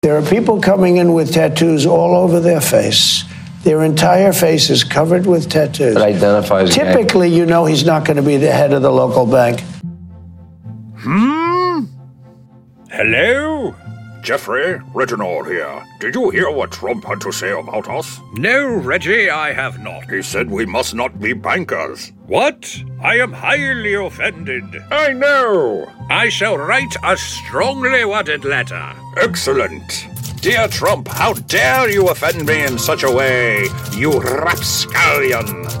There are people coming in with tattoos all over their face. Their entire face is covered with tattoos. It identifies. Typically, you know he's not going to be the head of the local bank. Hello? Jeffrey, Reginald here. Did you hear what Trump had to say about us? No, Reggie, I have not. He said we must not be bankers. What? I am highly offended. I know! I shall write a strongly worded letter. Excellent. Dear Trump, how dare you offend me in such a way, you rapscallion!